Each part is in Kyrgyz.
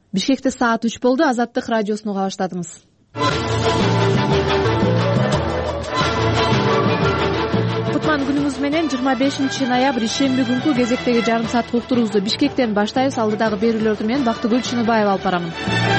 Бишкекте саат 3 болду. Азаттык радиосуну уга баштадыңыз. Кутман күнүңүз менен 25 ноябрь ишемби күнкү кезектеги жарым сааттык уктуруубузду Бишкектен баштайбыз. Алдыдагы берүүлөрдү мен Бактыгүл Чыныбаева алып барамын.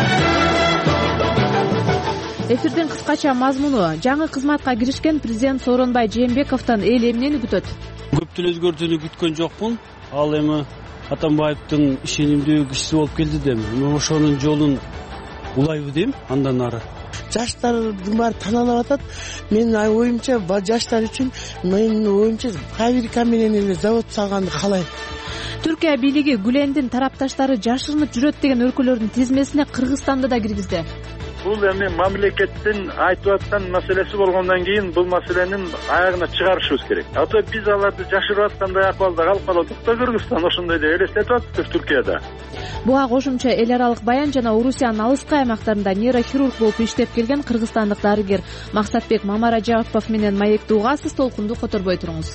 Эфирдин кыскача мазмуну: жаңы кызматка киришкен президент Сооронбай Жээнбековдон эл эмнени күтөт? Көптөн өзгөртүүнү күткөн жокмун. Ал эми Атамбаевдин ишенимдүү кишиси болуп келди дейм. Ошонун жолун улайбы дейм андан ары. Жаштардын баары таанылып атат. Менин оюмча жаштар үчүн, менин оюмча фабрика менен эле завод салганды каалайм. Түркия бийлиги Гүлендин тарапташтары жашырынып жүрөт деген өлкөлөрдүн тизмесине Кыргызстанды да киргизди. Бул эми мамлекеттин айтып аткан маселеси болгондон кийин бул маселенин аягына чыгарышыбыз керек. Ата биз аларды жашырып аткандай акыбалда калып калдык да, Кыргызстан ошондой деп элестетип атты Түркияда. Буга кошумча эл аралык баян жана Орусиянын алыскы аймактарында нейрохирург болуп иштеп келген кыргызстандык дарыгер Максатбек Мамаражапов менен маекти угасыз, толкунду которбой туруңуз.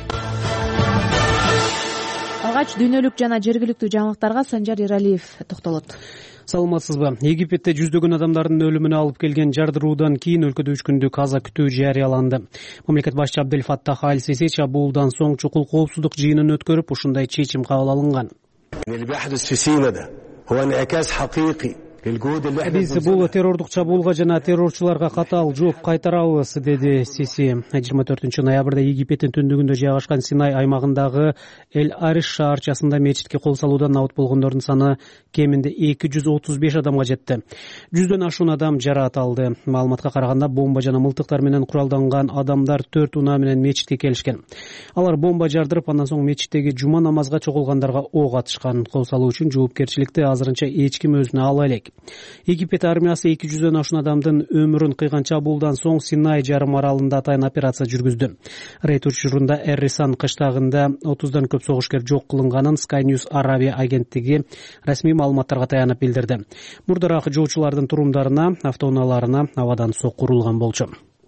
Алгач дүйнөлүк жана жергиликтүү жаңылыктарга Санжар Эралиев токтолот. Саламатсызбы? Египетте жүздөгөн адамдардын өлүмүнө алып келген жардыруудан кийин өлкөдө 3 күндүк каза күтүү жарыяланды. Мамлекет башчысы Абдель Фаттах Аль-Сиси чабуулдан соң чукул коопсуздук жыйынын өткөрүп, ушундай чечим кабыл алынган. Биз бул террордук чабуулга жана террорчуларга катаал жооп кайтарабыз, деди Сиси. 24 ноябрда Египеттин түндүгүндө жайгашкан Синай аймагындагы Эль-Ариш шаарчасында мечитке кол салуудан абыт болгондордун саны кеминде 235 адамга жетти. 100дөн ашуун адам жараат алды. Маалыматка караганда бомба жана мылтыктар менен куралданган адамдар 4 унаа менен мечитке келишкен. Алар бомба жардырып, андан соң мечиттеги жума намазга чогулгандарга ок атышкан. Кол салуу үчүн жоопкерчиликти азырынча эч ким өзүнө ала элек. Египет армиясы 200дөн ашуун адамдын өмүрүн кыйган чабуулдан соң Синай жарым аралында атайын операция жүргүздү. Рейд учурунда Эррисан кыштагында 30дан көп согушкер жок кылынганын Sky News Arabia агенттиги расмий маалыматтарга таянып билдирди. Мурдараак жоочулардын турумдарына, автоунааларына абадан сокку урулган болчу.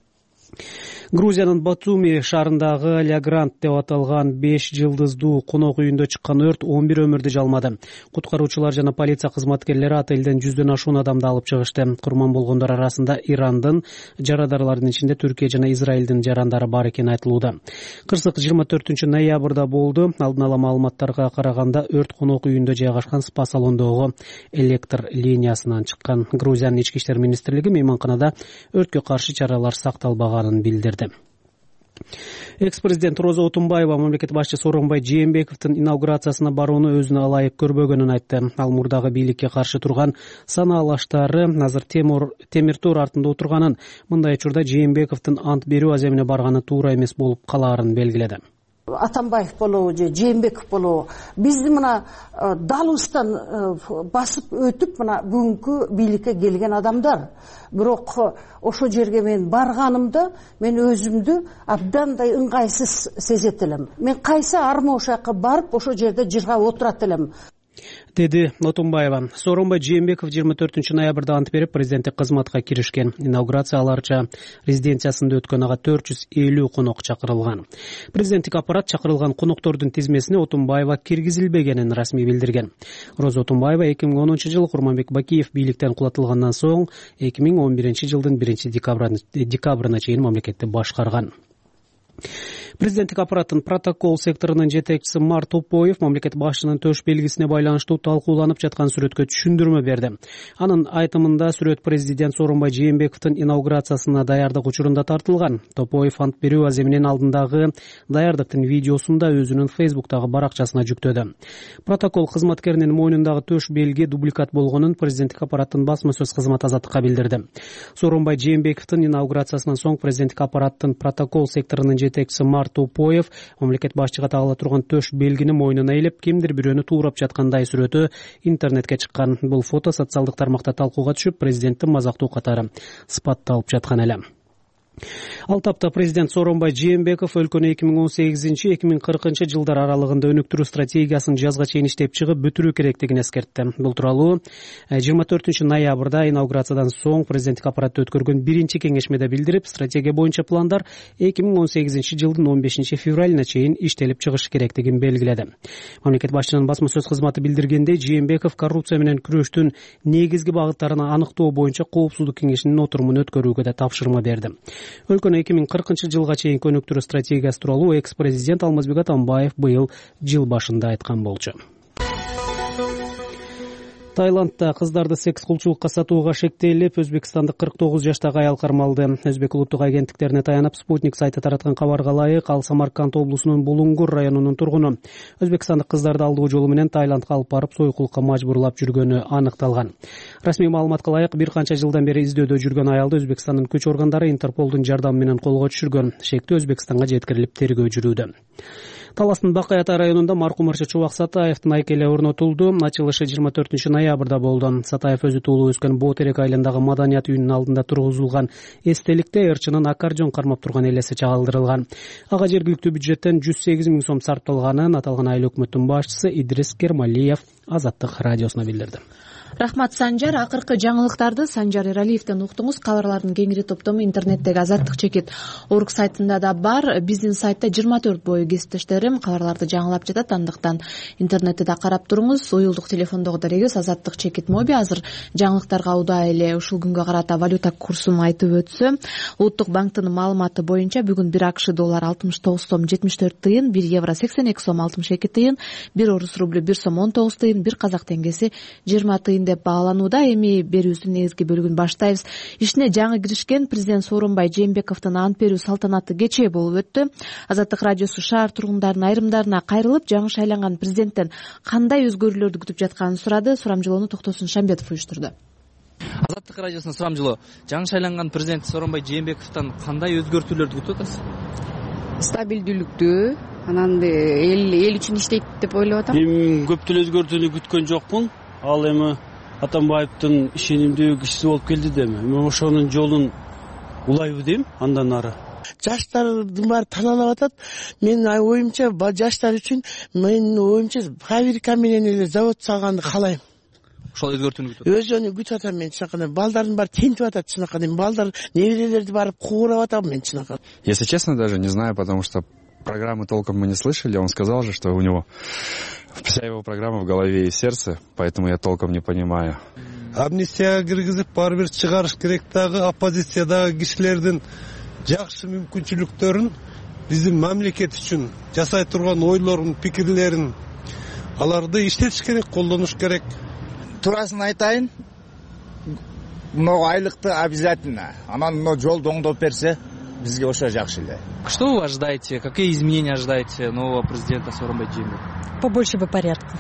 Грузиянын Батуми шаарындагы Лягрант деп аталган 5 жылдыздуу конок үйүндө чыккан өрт 11 өмүрдү жалмады. Куткаруучулар жана полиция кызматкерлери отелден 100дөн ашуун адамды алып чыгышты. Курман болгондор арасында Ирандын, жарадарлардын ичинде Түркия жана Израилдин жарандары бар экени айтылууда. Кырсык 24 ноябрда болду. Алдын ала маалыматтарга караганда өрт конок үйүндө жайгашкан спа салондогу электр линиясынан чыккан. Грузиянын ички иштер министрлиги мейманканада өрткө каршы чаралар сакталбаганын билдирди. Экс-президент Роза Отунбаева мамлекет башчысы Сооронбай Жээнбековдун инаугурациясына барууну өзүнө ылайык көрбөгөнүн айтты. Ал мурдагы бийликке каршы турган санаал аштары азыр темир тор артында отурганын, мындай учурда Жээнбековдун ант берүү аземине барганы туура эмес болуп калаарын белгиледи. Атамбаев болобу же Жээнбеков болобу бизди мына далыбыздан басып өтүп мына бүгүнкү бийликке келген адамдар. Бирок ошо жерге мен барганымда мен өзүмдү абдандай ыңгайсыз сезет элем. Мен кайсы арма ошакка барып ошо жерде жыргап отурат элем, деди Отунбаева. Сооронбай Жээнбеков 24 ноябрда ант берип президенттик кызматка киришкен. Инаугурация аларча резиденциясында өткөн, ага 450 конок чакырылган. Президенттик аппарат чакырылган коноктордун тизмесине Отунбаева киргизилбегенин расмий билдирген. Роза Отунбаева 2010-жылы Курманбек Бакиев бийликтен кулатылгандан соң 2011-жылдын 1-декабрына чейин мамлекетти башкарган. Президенттик аппараттын протокол секторунун жетекчиси Март Топоев мамлекет башчынын төш белгисине байланыштуу талкууланып жаткан сүрөткө түшүндүрмө берди. Анын айтымында сүрөт президент Сооронбай Жээнбековдун инаугурациясына даярдык учурунда тартылган. Топоев ант берүү аземинин алдындагы даярдыктын видеосун да өзүнүн Facebook'тагы баракчасына жүктөдү. Протокол кызматкеринин мойнундагы төш белги дубликат болгонун президенттик аппараттын басма сөз кызматы Азаттыкка билдирди. Сооронбай Жээнбековдун инаугурациясынан соң президенттик аппараттын протокол секторунун жетекчиси Март Топоев мамлекет башчыга тагыла турган төш белгини мойнуна илип, кимдир бирөөнү туурап жаткандай сүрөтү интернетке чыккан. Бул фото социалдык тармакта талкууга түшүп, президенттин мазактуу катары сыпатталып жаткан эле. Ал тапта президент Сооронбай Жээнбеков өлкөнү 2018-2040 жылдар аралыгында өнүктүрүү стратегиясын жазга чейин иштеп чыгып бүтүрүү керектигин эскертти. Бул тууралуу 24 ноябрда инаугурациядан соң президенттик аппаратта өткөргөн биринчи кеңешмеде билдирип, стратегия боюнча пландар 2018 жылдын 15 февралына чейин иштелип чыгышы керектигин белгиледи. Мамлекет башчынын басма сөз кызматы билдиргендей, Жээнбеков коррупция менен күрөштүн негизги багыттарын аныктоо боюнча коопсуздук кеңешинин отурумун өткөрүүгө да тапшырма берди. Өлкөнү 2040 жылга чейин өнүктүрүү стратегиясы тууралуу экс-президент Алмазбек Атамбаев быйыл жыл башында айткан болчу. Таиландда кыздарды секс кулчулукка сатууга шектелип, өзбекстандык 49 жаштагы аял кармалды. Өзбек улуттук агенттиктерине таянып, Спутник сайты тараткан кабарга ылайык, ал Самарканд облусунун Булунгур районунун тургуну. Өзбекстандык кыздарды алдоо жолу менен Таиландга алып барып, сойкулукка мажбурлап жүргөнү аныкталган. Расмий маалыматка ылайык, бир канча жылдан бери издөөдө жүргөн аялды Өзбекстандын күч органдары Интерполдун жардамы менен колго түшүргөн. Шектүү Өзбекстанга жеткирилип тергөө жүрүүдө. Таластын Бакаята районунда маркум ырчы Чубак Сатаевдин айкели орнотулду. Ачылышы 24 ноябрда болду. Сатаев өзү туулуп өскөн Боотерек айылындагы маданият үйүнүнүн алдында тургузулган эстеликте ырчынын аккордеон кармап турган элеси чагылдырылган. Ага жергиликтүү бюджеттен 108 000 сом сарпталганын аталган айыл өкмөттүн башчысы Идрис Кермалиев Азаттык радиосуна билдирди. Рахмат, Санжар. Акыркы жаңылыктарды Санжар Эралиевден уктуңуз. Кабарлардын кеңири топтому интернеттеги Азаттык чекит орг сайтында да бар. Биздин сайтта 24 бою кесиптештерим кабарларды жаңылап жатат. Андыктан интернетте да карап туруңуз. Уюлдук телефондогу дарегибиз Азаттык чекит моби. Азыр жаңылыктарга удаа эле ушул күнгө карата валюта курсун айтып өтсөм, Улуттук банктын маалыматы боюнча бүгүн 1 АКШ доллар 69 сом 74 тыйын, 1 евро 82 сом 62 тыйын, 1 орус рублю 1 сом 19 тыйын, 1 казак теңгеси 20 тыйын деп бааланууда. Эми берүүбүздүн негизги бөлүгүн баштайбыз. Ишине жаңы киришкен президент Сооронбай Жээнбековдун ант берүү салтанаты кечээ болуп өттү. Азаттык радиосу шаар тургундарынын айрымдарына кайрылып, жаңы шайланган президенттен кандай өзгөрүүлөрдү күтүп жатканын сурады. Сурамжылоону Токтосун Шамбетов уюштурду. Азаттык радиосунун сурамжылоо, жаңы шайланган президент Сооронбай Жээнбековдон кандай өзгөртүүлөрдү күтүп атасыз? Стабилдүүлүктү, анан эл үчүн иштейт деп ойлоп атам. Эми көптөн өзгөртүүнү күткөн жокмун. Ал эми Атамбаевдин ишенимдүү кишиси болуп келди деми. Мен ошонун жолун улайбы дейм андан ары. Жаштардын баары таланып атат. Менин оюмча жаштар үчүн, менин оюмча фабрика менен эле завод салганды каалайм. Ошол өзгөртүүнү күтөт. Өзүнү күтүп атам мен чынакай. Балдардын баары тентип атат чынакай. Балдар неберелерди барып куугурап атам мен чынакай. Если честно, даже не знаю, потому что программы толком мы не слышали. Он сказал же, что у него вся его программа в голове и в сердце, поэтому я толком не понимаю. Амнистияга киргизип баары бир чыгарыш керек дагы, оппозициядагы кишилердин жакшы мүмкүнчүлүктөрүн биздин мамлекет үчүн жасай турган ойлорун, пикирлерин аларды иштетиш керек, колдонуш керек. Турасын айтайын, могу айлыкты обязательно. Анан жолду оңдоп берсе, бизге ошо жакшы эле. Что вы ожидаете? Какие изменения ожидаете нового президента Сооронбай Жээнбекова? Побольше бы порядка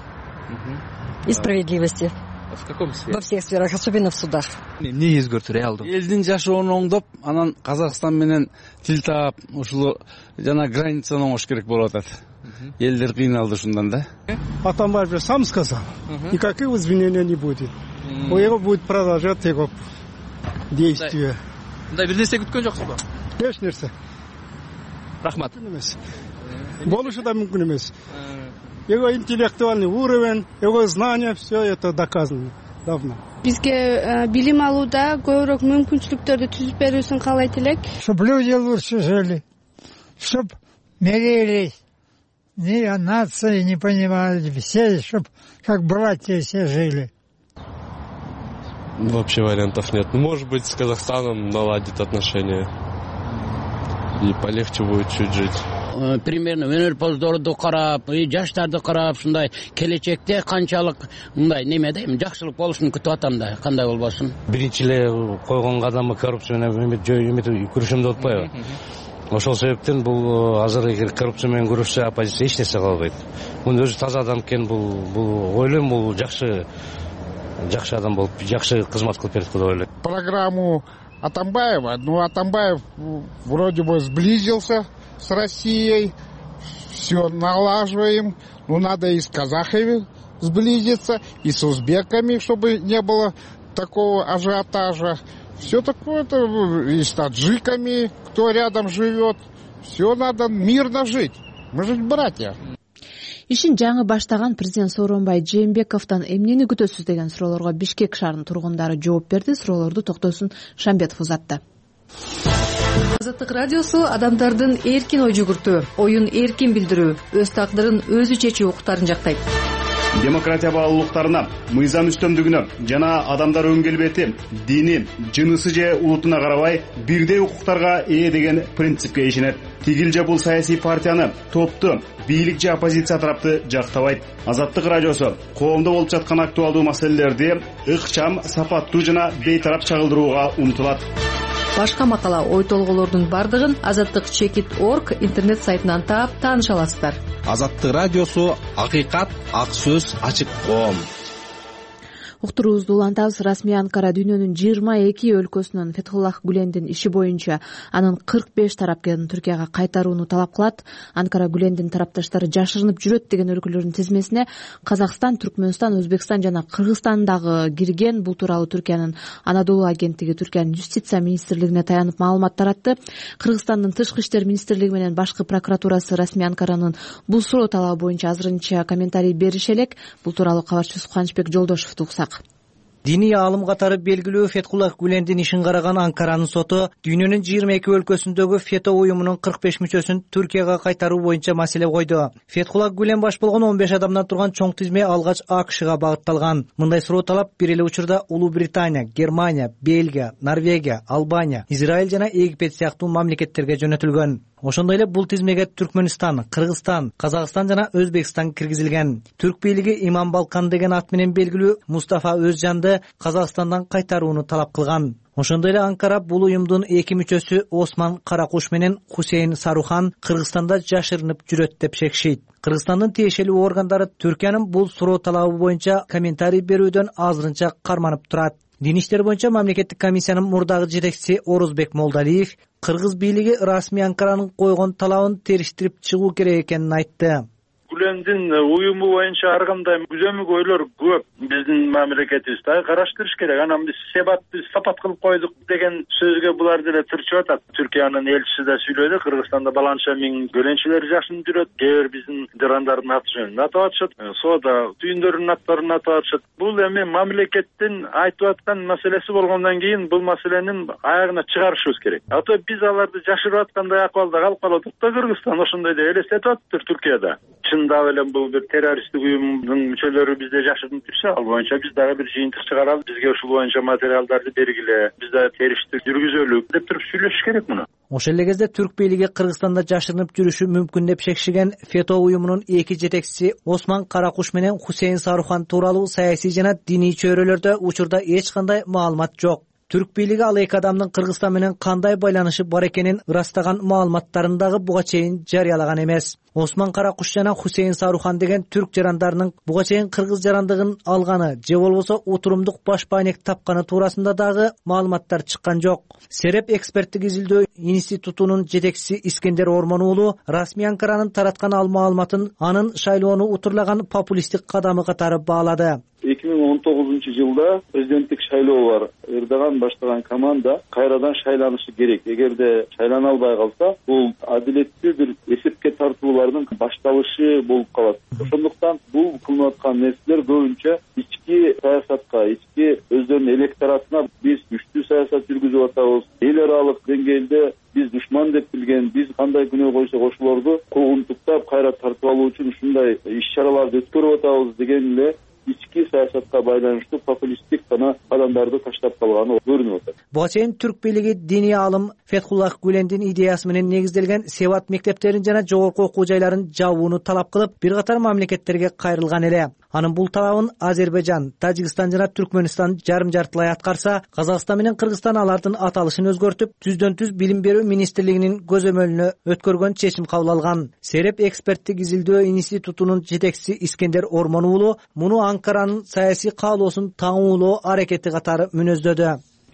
и справедливости. В каком сфере? Во всех сферах, особенно в судах. Эмне өзгөртүү реалдуу? Элдин жашоонун оңдоп, анан Казакстан менен тил таап, ушул жана границаны оңош керек болуп атат. Элдер кыйналды ушундан да. Атамбаев же сам сказал, никаких изменений не будет. У него будет продолжать его действия. Мындай бир нерсе күткөн жоксузбу? Эч нерсе. Рахмат. Болушу да мүмкүн эмес. Его интеллектуальный уровень, его знания, все это доказано давно. Бизге билим алууда көбүрөөк мүмкүнчүлүктөрдү түзүп берүүсүн каалайт элек. Чтоб люди лучше жили, чтоб мирились, ни о нации не понимали, все, чтоб как братья все жили. Вообще вариантов нет. Может быть, с Казахстаном наладит отношения и полегче будет чуть жить. Примерно өнөр поздорду карап, жаштарды карап, ушундай келечекте канчалык мындай немедейм, жакшылык болушун күтүп атам да, кандай болбосун. Биринчи эле койгон кадамы коррупция менен күрөшөм деп атпайбы? Ошол себептен бул азыр эгер коррупция менен күрөшсө, оппозиция эч нерсе кылбайт. Муну өзү таза адам экен, бул ойлойм, бул жакшы адам болуп, жакшы кызмат кылып берет деп ойлойм. Программу Атамбаева, Атамбаев вроде бы сблизился с Россией, все налаживаем, надо и с казахами сблизиться, и с узбеками, чтобы не было такого ажиотажа. Все такое, и с таджиками, кто рядом живет. Все надо мирно жить. Мы же братья. Ишин жаңы баштаган президент Сооронбай Жээнбековдон эмнени күтөсүз деген суроолорго Бишкек шаарынын тургундары жооп берди. Суроолорду Токтосун Шамбетов узатты. Азаттык радиосу адамдардын эркин ой жүгүртүү, оюн эркин билдирүү, өз тагдырын өзү чечүү укуктарын жактайт. Демократия баалуулуктарына, мыйзам үстөмдүгүнө жана адамдар өң келбети, дини, жынысы же улутуна карабай бирдей укуктарга ээ деген принципке ишенет. Тигил же бул саясий партияны, топту, бийлик же оппозиция тарапты жактабайт. Азаттык радиосу коомдо болуп жаткан актуалдуу маселелерди ыкчам, сапаттуу жана бейтарап чагылдырууга умтулат. Башка макала, ой толголордун бардыгын азаттык.org интернет сайтынан таап тааныша аласыздар. Азаттык радиосу акыйкат, ак сөз, ачык коом. Уктуруубузду улантабыз. Расмий Анкара дүйнөнүн 22 өлкөсүнөн Фетхуллах Гүлендин иши боюнча анын 45 тарапкерин Түркияга кайтарууну талап кылат. Анкара Гүлендин тарапташтары жашырынып жүрөт деген өлкөлөрдүн тизмесине Казакстан, Түркмөнстан, Өзбекстан жана Кыргызстан дагы кирген. Бул тууралуу Түркиянын Анадолу агенттиги Түркиянын Юстиция министрлигине таянып маалымат таратты. Кыргызстандын Тышкы иштер министрлиги менен башкы прокуратурасы Расмий Анкаранын бул суроо талабы боюнча азырынча комментарий берише элек. Бул тууралуу кабарчыбыз Кубанычбек Жолдошевду уксак. Диний аалым катары белгилүү Фетхуллах Гүлендин ишин караган Анкаранын соту дүйнөнүн 22 өлкөсүндөгү ФЕТО уюмунун 45 мүчөсүн Түркияга кайтаруу боюнча маселе койду. Фетхуллах Гүлен баш болгон 15 адамдан турган чоң тизме алгач АКШга багытталган. Мындай суроо талап бир эле учурда Улуу Британия, Германия, Бельгия, Норвегия, Албания, Израиль жана Египет сыяктуу мамлекеттерге жөнөтүлгөн. Ошондой эле бул тизмеге Түркмөнстан, Кыргызстан, Казакстан жана Өзбекстан киргизилген. Түрк бийлиги Иман Балкан деген ат менен белгилүү Мустафа Өзжанды Казакстандан кайтарууну талап кылган. Ошондой эле Анкара бул уюмдун 2 мүчөсү Осман Каракуш менен Хусейн Сарухан Кыргызстанда жашырынып жүрөт деп шекишет. Кыргызстандын тиешелүү органдары Түркиянын бул суроо талабы боюнча комментарий берүүдөн азырынча карманып турат. Дин иштер боюнча мамлекеттик комиссиянын мурдагы жетекчиси Орозбек Молдалиев Кыргыз бийлиги Расмий Анкаранын койгон талабын териштирип чыгуу керек экенин айтты. Гүлендин уюму боюнча ар кандай күзөмүк ойлор көп биздин мамлекетибизде караштырыш керек. Анан биз сапат кылып койдук деген сөзгө булар деле тырчып атат. Түркиянын элчиси да сүйлөдү. Кыргызстанда баланча миң гөленчилер жашынып жүрөт. Кээ бир биздин дырандардын аты жөнүн атап атышат. Соода түйүндөрдүн аттарын атап атышат. Бул эми мамлекеттин айтып аткан маселеси болгондон кийин бул маселенин аягына чыгарышыбыз керек. Ата биз аларды жашырып аткандай акыбалда калып калдык да. Кыргызстан ошондой деп элестетип атыптыр Түркияда. Чындап эле бул бир террористтик уюмдун мүчөлөрү бизде жашырынып жүрсө, ал боюнча биз дагы бир жыйынтык чыгаралы, бизге ушул боюнча материалдарды бергиле, бизде териштик жүргүзөлү деп туруп сүйлөшүш керек муну. Ошол эле кезде Түрк бийлиги Кыргызстанда жашырынып жүрүшү мүмкүн деп шекишген ФЕТО уюмунун 2 жетекчиси Осман Каракуш менен Хусейн Сарухан тууралуу саясий жана диний чөйрөлөрдө учурда эч кандай маалымат жок. Түрк бийлиги ал эки адамдын Кыргызстан менен кандай байланышы бар экенин ырастаган маалыматтарын дагы буга чейин жарыялаган эмес. Осман Каракуш жана Хусейн Сарухан деген түрк жарандарынын буга чейин кыргыз жарандыгын алганы же болбосо отурумдук баш байнек тапканы туурасында дагы маалыматтар чыккан жок. Сереп эксперттик изилдөө институтунун жетекчиси Искендер Ормон уулу Расмий Анкаранын тараткан ал маалыматын анын шайлоону утурлаган популисттик кадамы катары баалады. 2019-жылда президенттик шайлоо бар. Эрдоган баштаган команда кайрадан шайланышы керек. Эгерде шайлана албай калса, бул адилеттүү бир эсепке тартуулардын башталышы болуп калат. Ошондуктан бул кылынып аткан нерселер көбүнчө ички саясатка, ички өздөрүнүн электоратына биз күчтүү саясат жүргүзүп атабыз. Эл аралык деңгээлде биз душман деп билген, биз кандай күнөө койсок ошолорду куугунтуктап кайра тартып алуу үчүн ушундай иш-чараларды өткөрүп атабыз деген эле ички саясатка байланыштуу популисттик гана адамдарды таштап калганы көрүнүп атат. Буга чейин түрк бийлиги диний аалым Фетхуллах Гүлендин идеясы менен негизделген Севат мектептерин жана жогорку окуу жайларын жабууну талап кылып, бир катар мамлекеттерге кайрылган эле. Анын бул талабын Азербайжан, Тажикстан жана Түркмөнстан жарым-жартылай аткарса, Казакстан менен Кыргызстан алардын аталышын өзгөртүп, түздөн-түз билим берүү министрлигинин көзөмөлүнө өткөргөн чечим кабыл алган. Сереп эксперттик изилдөө институтунун жетекчиси Искендер Ормон уулу муну Анкаранын саясий каалоосун таңуулоо аракети катары мүнөздөдү. Кыргызстан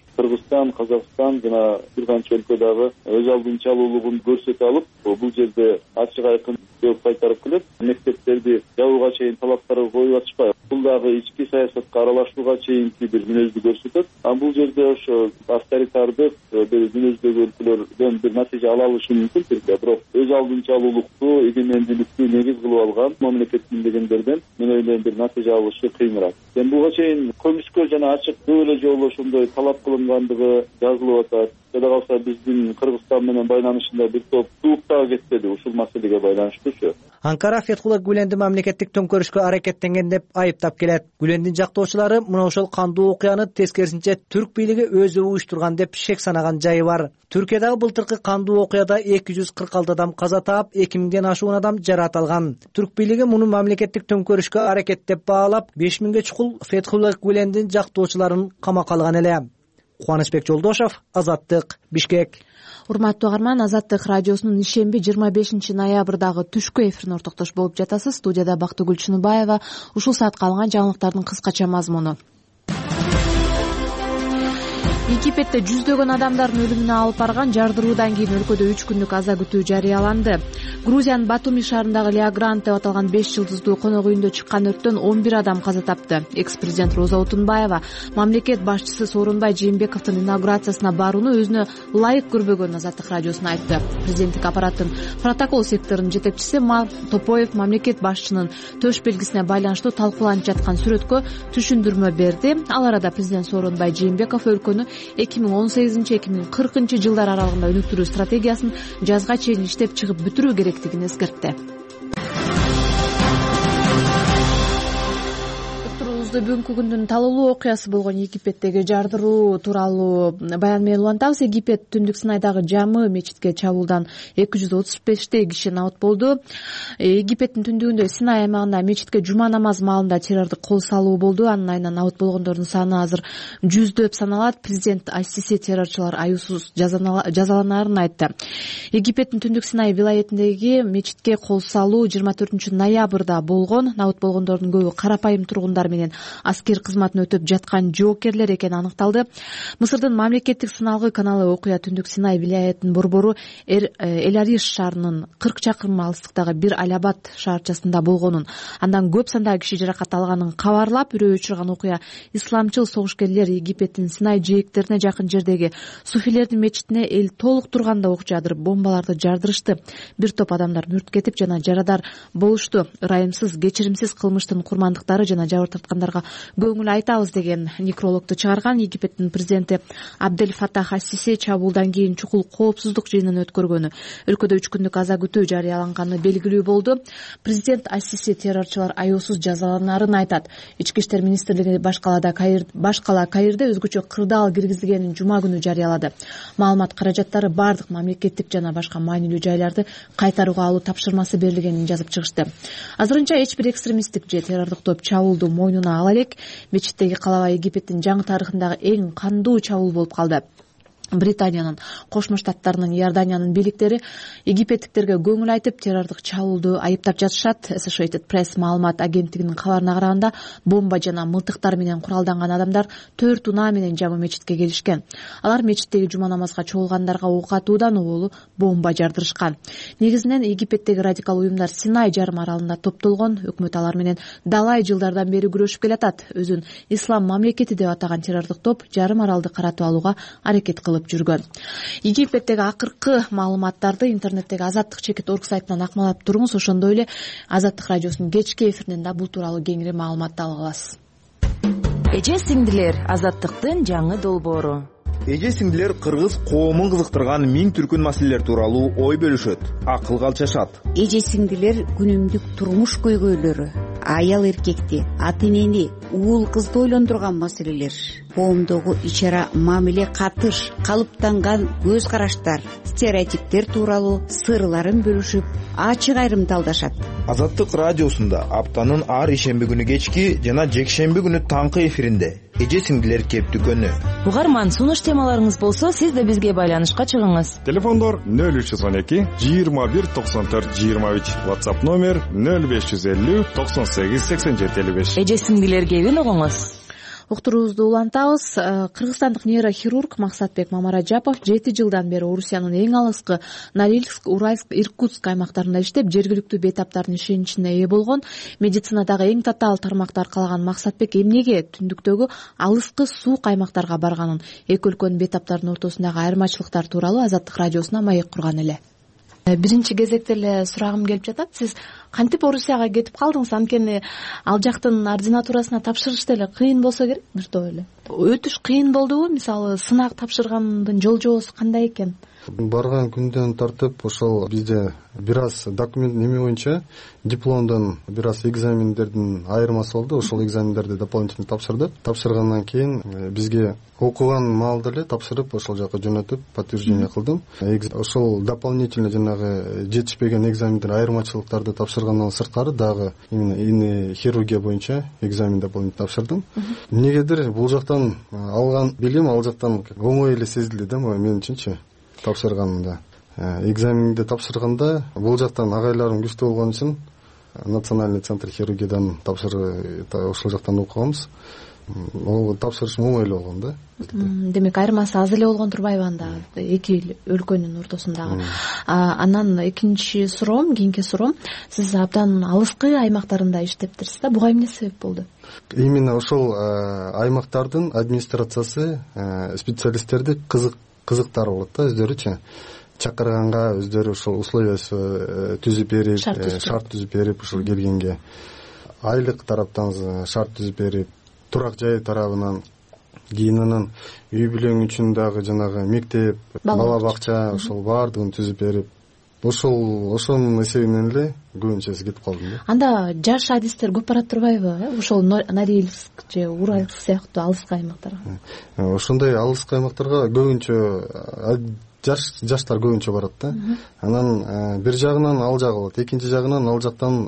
Өзбекстан, Казакстан жана бир канча өлкө дагы өз алдынча алуулугун көрсөтө алып, бул жерде ачык айкын жооп кайтарып келет. Мектептерди жабууга чейин талаптар коюп атышпайбы. Бул дагы ички саясатка аралашууга чейинки бир мүнөздү көрсөтөт. Бул жерде ошо авторитардык бир мүнөздөгү өлкөлөрдөн бир натыйжа ала алышы мүмкүн Түркия, бирок өз алдынча алуулукту, эгемендүүлүктү негиз кылып алган мамлекеттин дегендерден мен ойлойм бир натыйжа алышы кыйыныраак. Буга чейин көмүскө жана ачык көп эле жолу ошондой талап кылынгандыгы жазылып атат. Жада калса биздин Кыргызстан менен байланышында бир топ суук дагы кетпеди ушул маселеге байланыштуучу. Анкара Фетхулла Гүленди мамлекеттик төңкөрүшкө аракеттенген деп айыптап келет. Гүлендин жактоочулары мына ошол кандуу окуяны тескерисинче түрк бийлиги өзү уюштурган деп шек санаган жайы бар. Түркиядагы былтыркы кандуу окуяда 246 адам каза таап, 2000ден ашуун адам жараат алган. Түрк бийлиги муну мамлекеттик төңкөрүшкө аракет деп баалап, 5000ге чукул Фетхулла Гүлендин жактоочуларын камакка алган эле. Кубанычбек Жолдошов, Азаттык, Бишкек. Урматтуу угарман, Азаттык радиосунун ишемби 25 ноябрдагы түшкү эфирине ортоктош болуп жатасыз. Студияда Бактыгүл Чыныбаева. Ушул саатка алынган жаңылыктардын кыскача мазмуну. Египетте жүздөгөн адамдардын өлүмүнө алып барган жардыруудан кийин өлкөдө 3 күндүк аза күтүү жарыяланды. Грузиянын Батуми шаарындагы Леогранд деп аталган 5 жылдыздуу конок үйүндө чыккан өрттөн 11 адам каза тапты. Экс-президент Роза Отунбаева мамлекет башчысы Сооронбай Жээнбековдун инаугурациясына барууну өзүнө ылайык көрбөгөнүн Азаттык радиосуна айтты. Президенттик аппараттын протокол секторунун жетекчиси Марк Топоев мамлекет башчынын төш белгисине байланыштуу талкууланып жаткан сүрөткө түшүндүрмө берди. Ал арада президент Сооронбай Жээнбеков өлкөнү 2018-2040 жылдар аралыгында өнүктүрүү стратегиясын жазга чейин иштеп чыгып бүтүрүү керектигин эскертти. Бүгүнкү күндүн талуулуу окуясы болгон Египеттеги жардыруу тууралуу баян менен улантабыз. Египет Түндүк Синайдагы Жамы мечитке чабуулдан 235 киши набыт болду. Египеттин түндүгүндө Синай аймагында мечитке жума намазы маалында террордук кол салуу болду. Анын айынан набыт болгондордун саны азыр 100дөп саналат. Президент Ассиси террорчулар аюусуз жазаланаарын айтты. Египеттин Түндүк Синай вилаятындагы мечитке кол салуу 24 ноябрда болгон. Набыт болгондордун көбү карапайым тургундар менен аскер кызматын өтөп жаткан жоокерлер экени аныкталды. Мысырдын мамлекеттик сыналгы каналы окуя Түндүк Синай вилаятынын борбору Эль-Ариш шаарынын 40 чакырым алыстыктагы бир Алябад шаарчасында болгонун, андан көп сандагы киши жаракат алганын кабарлап, үрөө өчүргөн окуя исламчыл согушкерлер Египеттин Синай жээктерине жакын жердеги суфилердин мечитине эл толук турганда оқ жадырып, бомбаларды жардырышты. Бир топ адамдар мүрт кетип жана жарадар болушту. Ырайымсыз, кечиримсиз кылмыштын курмандыктары жана жабыр тарткандарга көңүл айтабыз деген некрологду чыгарган. Египеттин президенти Абдель Фатах Ассиси чабуулдан кийин чукул коопсуздук жыйынын өткөргөнү, өлкөдө 3 күндүк аза күтүү жарыяланганы белгилүү болду. Президент Ассиси террорчулар аюусуз жазаланаарын айтат. Ички иштер министрлиги баш кала Каирде өзгөчө кырдаал киргизилгенин жума күнү жарыялады. Маалымат каражаттары бардык мамлекеттик жана башка маанилүү жайларды кайтарууга алуу тапшырмасы берилгенин жазып чыгышты. Азырынча эч бир экстремисттик же террордук топ чабуулду мойнуна ала элек. Мечиттеги калаба Египеттин жаңы тарыхындагы эң кандуу чабуул болуп калды. Британиянын, Кошмо Штаттарынын, Иорданиянын бийликтери египеттиктерге көңүл айтып, террордук чабуулду айыптап жатышат. Associated Press маалымат агенттигинин кабарына караганда, бомба жана мылтыктар менен куралданган адамдар 4 унаа менен Жамы мечитке келишкен. Алар мечиттеги жума намазга чогулгандарга ок атуудан оболу бомба жардырышкан. Негизинен Египеттеги радикал уюмдар Синай жарым аралында топтолгон. Өкмөт алар менен далай жылдардан бери күрөшүп келатат. Өзүн ислам мамлекети деп атаган террордук топ жарым аралды каратып алууга аракет кылып жүргөн. Египеттеги акыркы маалыматтарды интернеттеги azattik.org сайтынан акмалап туруңуз. Ошондой эле Азаттык радиосунун кечки эфиринен да бул тууралуу кеңири маалымат ала аласыз. Эже сиңдилер, Азаттыктын жаңы долбоору. Эже сиңдилер кыргыз коомун кызыктырган миң түркүн маселелер тууралуу ой бөлүшөт, акыл калчашат. Эже сиңдилер күнүмдүк турмуш көйгөйлөрү, аял эркекти, ата энени, уул кызды ойлондурган маселелер, коомдогу ичара мамиле катыш, калыптанган көз караштар, стереотиптер тууралуу сырларын бөлүшүп, ачык айрымталдашат. Азаттык радиосунда аптанын ар ишемби күнү кечки жана жекшемби күнү таңкы эфиринде эже сиңдилер кептүкөнү. Угарман, сунуш темаларыңыз болсо, сиз да бизге байланышка чыгыңыз. Телефондор 0312 21 94 23, WhatsApp номер 0550 98 87 55. Эже сиңдилер кебин угуңуз. уктуруубузду улантабыз. Кыргызстандык нейрохирург Максатбек Мамараджапов 7 жылдан бери Орусиянын эң алыскы Норильск, Уральск, Иркутск аймактарында иштеп, жергиликтүү бейтаптардын ишеничине ээ болгон. Медицинадагы эң татаал тармакты аркалаган Максатбек эмнеге түндүктөгү алыскы суук аймактарга барганын, эки өлкөнүн бейтаптарынын ортосундагы айырмачылыктар тууралуу Азаттык радиосуна маек курган эле. Биринчи кезекте эле сурагым келип жатат. Сиз кантип Орусияга кетип калдыңыз? Анткени ал жактын ординатурасына тапшырыш деле кыйын болсо керек, бир топ эле. Өтүш кыйын болдубу? Мисалы, сынак тапшыргандын жол жобосу кандай экен? Барган күндөн тартып ошол бизде бир аз документ неме боюнча дипломдон бир аз экзамендердин айырмасы болду. Ошол экзамендерди дополнительно тапшырдык. Тапшыргандан кийин бизге окуган маалда эле тапшырып ошол жака жөнөтүп подтверждение кылдым. Ошол дополнительно жанагы жетишпеген экзамендер айырмачылыктарды тапшыргандан сырткары дагы именно хирургия боюнча экзамен дополнительно тапшырдым. Эмнегедир бул жактан алган билим ал жактан оңой эле сезилди да мен үчүнчү. Тапшырганымда экзаменди тапшырганда бул жактан агайларым күчтүү болгон үчүн национальный центр хирургиядан ошол жактан окуганбыз. Тапшырышым оңой эле болгон да. Демек айырмасы аз эле болгон турбайбы анда эки өлкөнүн ортосундагы? Анан экинчи суроом, кийинки суроом, сиз абдан алыскы аймактарында иштептирсиз да, буга эмне себеп болду? Именно ошол аймактардын администрациясы специалисттерди кызыктары болот да, өздөрүчү чакырганга, өздөрү ошол условиясы түзүп берип, шарт түзүп берип, ошол келгенге айлык тараптан шарт түзүп берип, турак жай тарабынан, кийин анан үй бүлөң үчүн дагы жанагы мектеп, бала бакча ошол баардыгын түзүп берип, ошонун эсебинен эле көбүнчө кетип калдым да. Анда жаш адистер көп барат турбайбы? Ошол Норильск же Уральск сыяктуу алыскы аймактарга. Ошондой алыскы аймактарга көбүнчө жаштар көбүнчө барат да. Анан бир жагынан ал жагы болот, экинчи жагынан ал жактан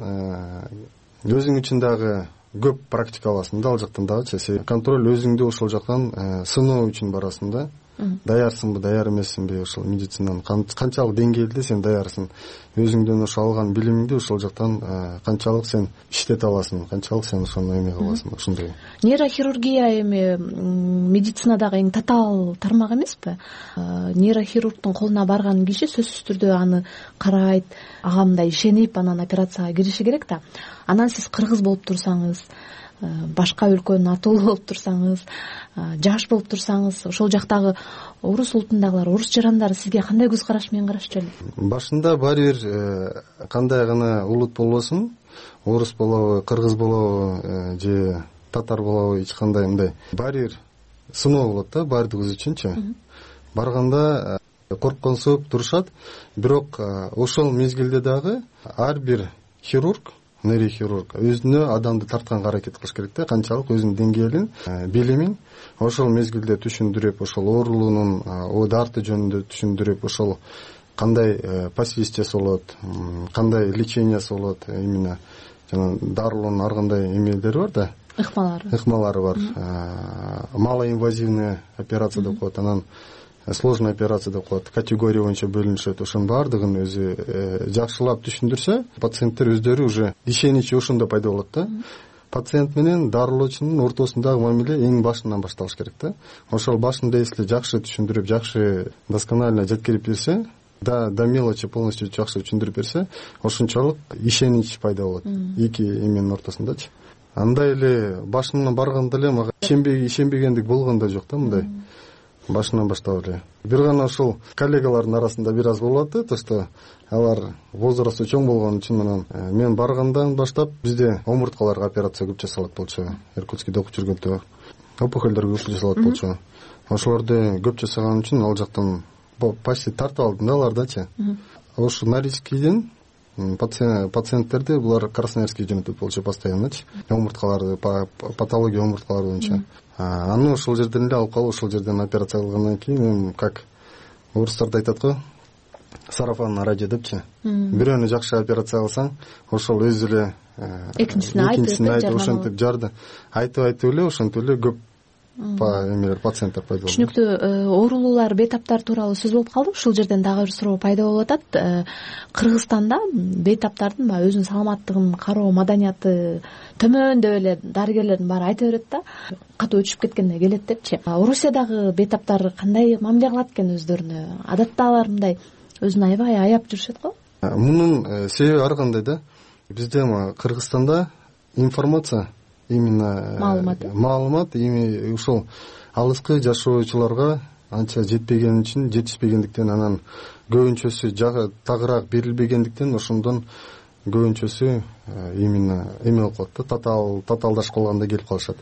өзүң үчүн дагы көп практика аласың да, ал жактан дагычы. Контроль өзүңдү ошол жактан сыноо үчүн барасың да. Даярсыңбы, даяр эмессиңби, ошол медицинанын канчалык деңгээлде сен даярсың, өзүңдөн ошол алган билимиңди ошол жактан канчалык сен иштете аласың, канчалык сен ошону эме кыласың, ошондой. Нейрохирургия эми медицинадагы эң татаал тармак эмеспи? Нейрохирургдун колуна барган киши сөзсүз түрдө аны карайт, ага мындай ишенип, анан операцияга кириши керек да. Анан сиз кыргыз болуп турсаңыз, башка өлкөнүн атуулу болуп турсаңыз, жаш болуп турсаңыз, ошол жактагы орус улутундагылар, орус жарандары сизге кандай көз караш менен карашчу эле? Башында баары бир кандай гана улут болбосун, орус болобу, кыргыз болобу же татар болобу, эч кандай мындай баары бир сыноо болот да, баардыгыбыз үчүнчү. Барганда коркконсуп турушат, бирок ошол мезгилде дагы ар бир хирург, нейрохирург өзүнө адамды тартканга аракет кылыш керек да, канчалык өзүнүн деңгээлин, билимин ошол мезгилде түшүндүрүп, ошол оорулуунун дарты жөнүндө түшүндүрүп, ошол кандай посвистиясы болот, кандай лечениясы болот, именно жана дарылоонун ар кандай эмелери бар да, ыкмалары бар. Малоинвазивный операция деп коет, анан сложный операция деп коет, категория боюнча бөлүнүшөт. Ошонун баардыгын өзү жакшылап түшүндүрсө, пациенттер өздөрү уже ишеничи ошондо пайда болот да. Пациент менен дарылоочунун ортосундагы мамиле эң башынан башталыш керек да. Ошол башында если жакшы түшүндүрүп, жакшы досконально жеткирип берсе, до мелочи полностью жакшы түшүндүрүп берсе, ошончолук ишенич пайда болот эки эменин ортосундачы. Андай эле башынан барганда эле мага ишенбегендик болгон да жок да, мындай. Башынан баштап эле. Бир гана ошол коллегалардын арасында бир аз болот да, то что алар возрасту чоң болгон үчүн анан мен баргандан баштап бизде омурткаларга операция көп жасалат болчу. Иркутскийде окуп жүргөндө опухолдор көп жасалат болчу. Ошолорду көп жасаган үчүн ал жактан почти тартып алдым да алардачы. Ошо Норильскийден пациенттерди булар Красноярский жөнөтүп болчу постоянночу. Омурткаларды, патология омурткалары боюнча. Аны ошол жерден эле алып калып, ошол жерден операция кылгандан кийин, как орустарда айтат го, сарафанный радио депчи. Бирөөнү жакшы операция кылсаң, ошол өзү эле экинчисине айтып, ошентип жарды. Айтып эле ошентип эле көп пациенттер пайда болду. Түшүнүктүү. Оорулуулар, бейтаптар тууралуу сөз болуп калды. Ушул жерден дагы бир суроо пайда болуп атат. Кыргызстанда бейтаптардын баягы өзүнүн саламаттыгын кароо маданияты төмөн деп эле дарыгерлердин баары айта берет да, катуу өчүп кеткенде келет депчи. Орусиядагы бейтаптар кандай мамиле кылат экен өздөрүнө? Адатта алар мындай өзүн аябай аяп жүрүшөт го? Мунун себеби ар кандай да. Бизде Кыргызстанда информация, именно маалымат эми ушул алыскы жашоочуларга анча жетишпегендиктен, анан көбүнчөсү тагыраак берилбегендиктен ошондон көбүнчөсү именно эме болуп калат да, татаалдашып калганда келип калышат.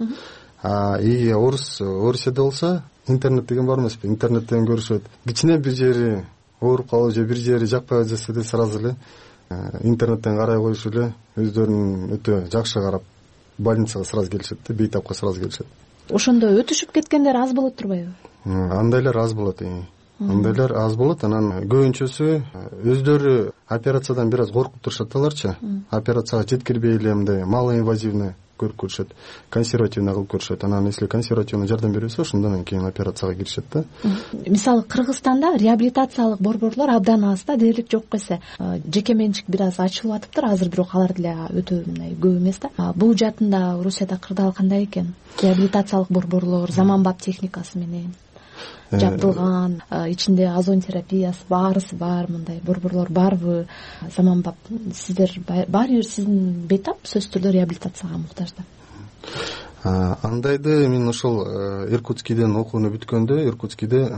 Орусияда болсо интернет деген бар эмеспи? Интернеттен көрүшөт. Кичине бир жери ооруп калып же бир жери жакпай жатса да сразу эле интернеттен карай коюшуп эле өздөрүн өтө жакшы карап больницага сразу келишет да, бейтапка сразу келишет. Ошондо өтүшүп кеткендер аз болот турбайбы? Андайлар аз болот. Андайлар аз болот. Анан көбүнчөсү өздөрү операциядан бир аз коркуп турушат аларчы. Операцияга жеткирбей эле мындай малоинвазивный көрүп көрүшөт, консервативный кылып көрүшөт. Анан если консервативный жардам берилсе, ошондон кийин операцияга киришет да. Мисалы Кыргызстанда реабилитациялык борборлор абдан аз да, дээрлик жок эсе. Жеке менчик бир аз ачылып атыптыр азыр, бирок алар деле өтө мындай көп эмес да. Бул жаатында Орусияда кырдаал кандай экен? Реабилитациялык борборлор заманбап техникасы менен жабдылган, ичинде озон терапиясы баарысы бар, мындай борборлор барбы? Заманбап сиздер баары бир сиздин бейтап сөзсүз түрдө реабилитацияга муктаж да. Андайды мен ошол Иркутскийден окууну бүткөндө, Иркутскийде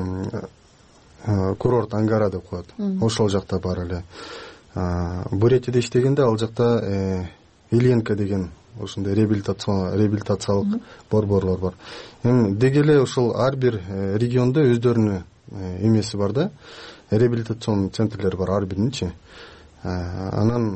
курорт Ангара деп коет. Ошол жакта бар эле. Буретияда иштегенде ал жакта Ильенко деген ошондой реабилитациялык борборлор бар. Эми деги эле ошол ар бир региондо өздөрүнүн эмеси бар да, реабилитацион центрлер бар ар биринчи. Анан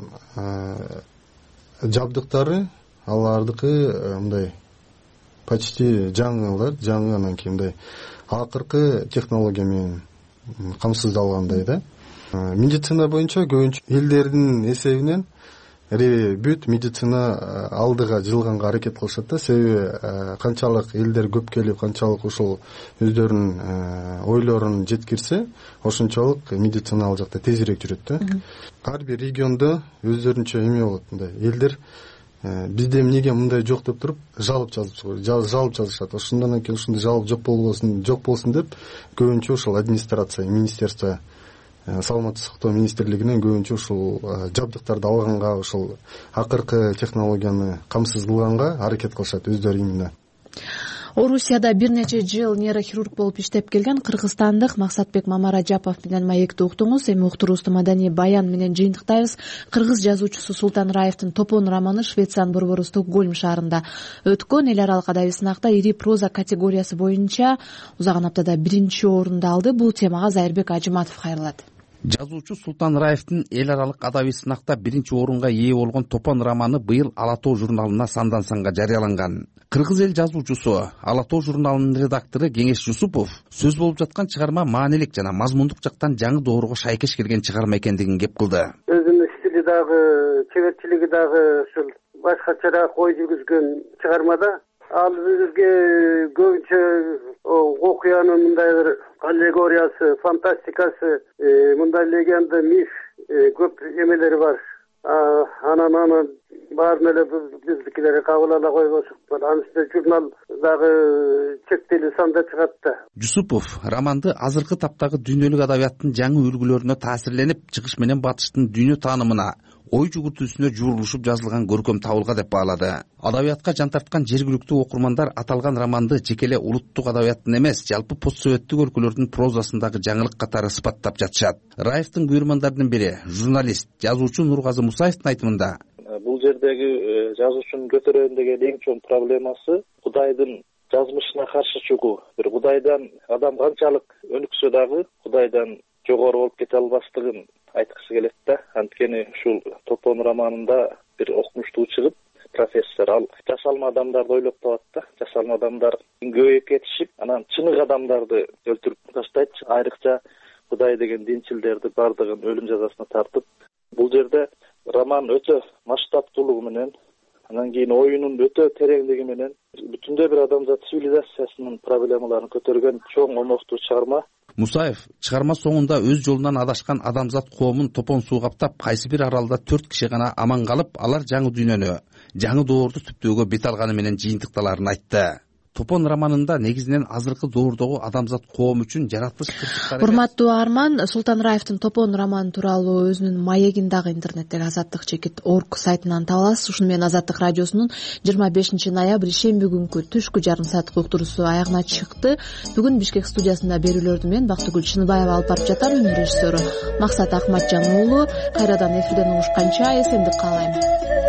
жабдыктары алардыкы мындай почти жаңы, анан кийин мындай акыркы технология менен камсыздалгандай да. Медицина боюнча көбүнчө элдердин эсебинен бүт медицина алдыга жылганга аракет кылышат да. Себеби канчалык элдер көп келип, канчалык ушул өздөрүнүн ойлорун жеткирсе, ошончолук медицина ал жакта тезирээк жүрөт да. Ар бир региондо өздөрүнчө эме болот, мындай элдер бизде эмнеге мындай жок деп туруп жалоп жазышат. Ошондон кийин ушундай жалоп жок болсун деп көбүнчө ушул администрация, министерство, саламаттык сактоо министрлигинен көбүнчө ушул жабдыктарды алганга, ушул акыркы технологияны камсыз кылганга аракет кылышат өздөрү именно. Орусияда бир нече жыл нейрохирург болуп иштеп келген кыргызстандык Максатбек Мамаражапов менен маекти уктуңуз. Эми уктуруубузду маданий баян менен жыйынтыктайбыз. Кыргыз жазуучусу Султан Раевдин Топон романы Швециянын борбору Стокгольм шаарында өткөн эл аралык адабий сынакта ири проза категориясы боюнча узаган аптада 1-орунду алды. Бул темага Зайырбек Ажыматов кайрылат. Жазуучу Султан Раевдин эл аралык адабий сынакта 1-орунга ээ болгон Топон романы быйыл Ала Тоо журналына сандан санга жарыяланган. Кыргыз эл жазуучусу, Ала Тоо журналынын редактору Кеңеш Жусупов сөз болуп жаткан чыгарма маанилик жана мазмундук жактан жаңы доорго шайкеш келген чыгарма экендигин кеп кылды. Өзүнүн стили дагы, чеберчилиги дагы ушул башкачараак ой жүргүзгөн чыгармада ал бизге көбүнчө окуянын мындай бир аллегориясы, фантастикасы, мындай легенда, миф көп эмелери бар. Анан баарын эле биздикилерге кабыл ала койбошуп, анын үстүнө журнал дагы чектелүү санда чыгат да. Жусупов романды азыркы таптагы дүйнөлүк адабияттын жаңы үлгүлөрүнө таасирленип, чыгыш менен батыштын дүйнө таанымына, ой жүгүртүүсүнө жуурулушуп жазылган көркөм табылга деп баалады. Адабиятка жан тарткан жергиликтүү окурмандар аталган романды жекеле улуттук адабияттын эмес, жалпы постсоветтик өлкөлөрдүн прозасындагы жаңылык катары сыпаттап жатышат. Раевдин күйөрмандардын бири, журналист, жазуучу Нургазы Мусаевдин айтымында, бул жердеги жазуучунун көтөрөм деген эң чоң проблемасы Кудайдын жазмышына каршы чыгуу. Бир Кудайдан адам канчалык өнүксө дагы Кудайдан жогору болуп кете албастыгын айткысы келет да. Анткени ушул Топон романында бир окумуштуу чыгып, профессор ал жасалма адамдарды ойлоп табат да. Жасалма адамдар көбөйүп кетишип, анан чыныгы адамдарды өлтүрүп таштайт. Айрыкча Кудай деген динчилдерди бардыгын өлүм жазасына тартып. Бул жерде роман өтө масштабтуулугу менен анан кийин оюнун өтө тереңдиги менен бүтүндөй бир адамзат цивилизациясынын проблемаларын көтөргөн чоң омоктуу чыгарма. Мусаев чыгарма соңунда өз жолунан адашкан адамзат коомун топон суу каптап, кайсы бир аралда 4 киши гана аман калып, алар жаңы дүйнөнү, жаңы доорду түптөөгө бет алганы менен жыйынтыкталарын айтты. Топон романында негизинен азыркы доордогу адамзат коом үчүн жаратылыш кырсыктары. Урматтуу Арман, Султан Раевдин Топон романы тууралуу өзүнүн маегин дагы интернеттеги Азаттык чекит орг сайтынан таба аласыз. Ушуну менен Азаттык радиосунун 25 ноябрь ишемби күнкү түшкү жарым сааттык уктуруусу аягына чыкты. Бүгүн Бишкек студиясында берүүлөрдү мен Бактыгүл Чыныбаева алып барып жатам. Өнөр режиссеру Максат Акматжан уулу. Кайрадан эфирден угушканча эсендик каалайм.